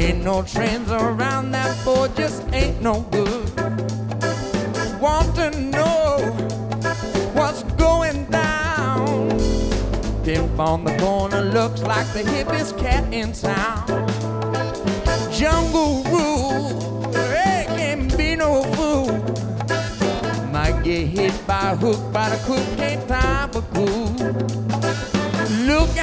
Ain't no trends around that boy, just ain't no good. Want to know what's going down? Pimp on the corner looks like the hippest cat in town. Jungle rule, there can't be no fool. Might get hit by a hook by the cook, ain't time for cool. Look